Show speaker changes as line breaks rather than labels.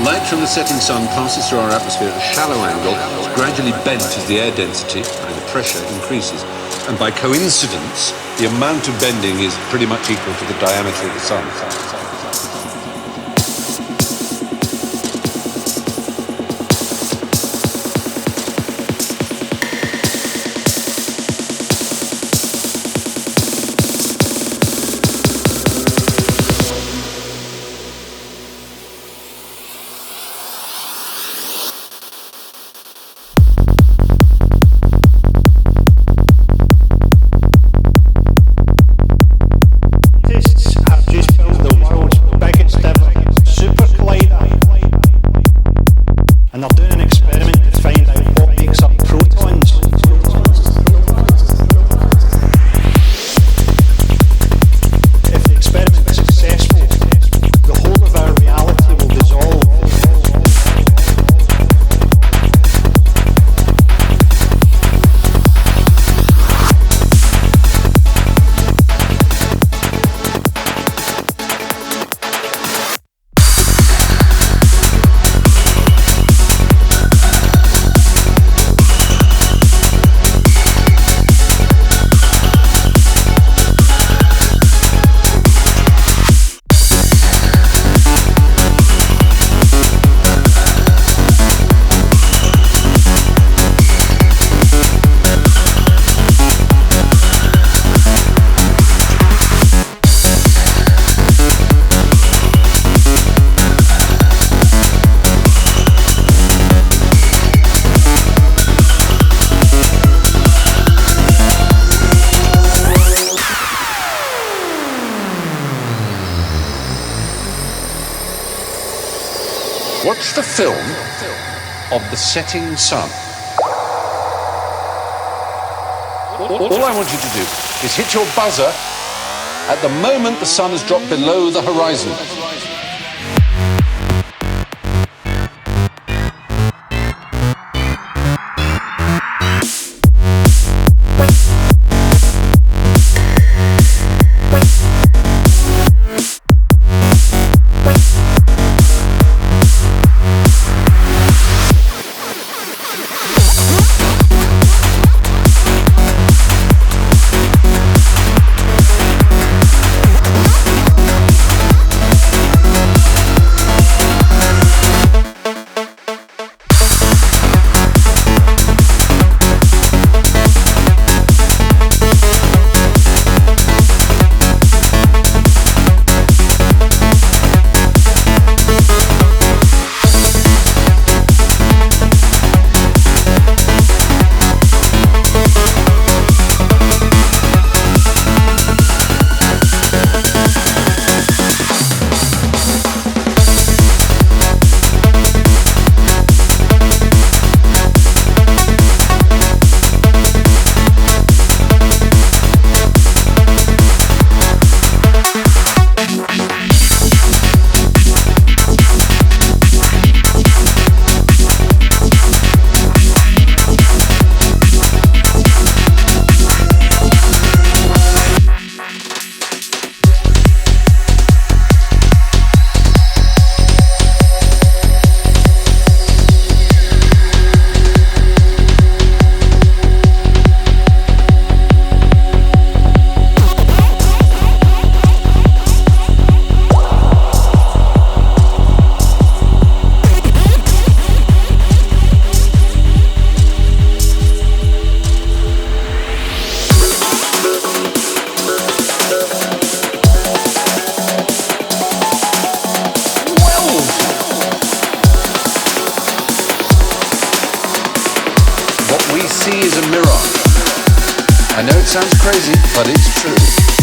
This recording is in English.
Light from the setting sun passes through our atmosphere at a shallow angle. It's gradually bent as the air density and the pressure increases. And by coincidence, the amount of bending is pretty much equal to the diameter of the sun. Watch the film of the setting sun. All I want you to do is hit your buzzer at the moment the sun has dropped below the horizon. What we see is a mirror. I know it sounds crazy, but it's true.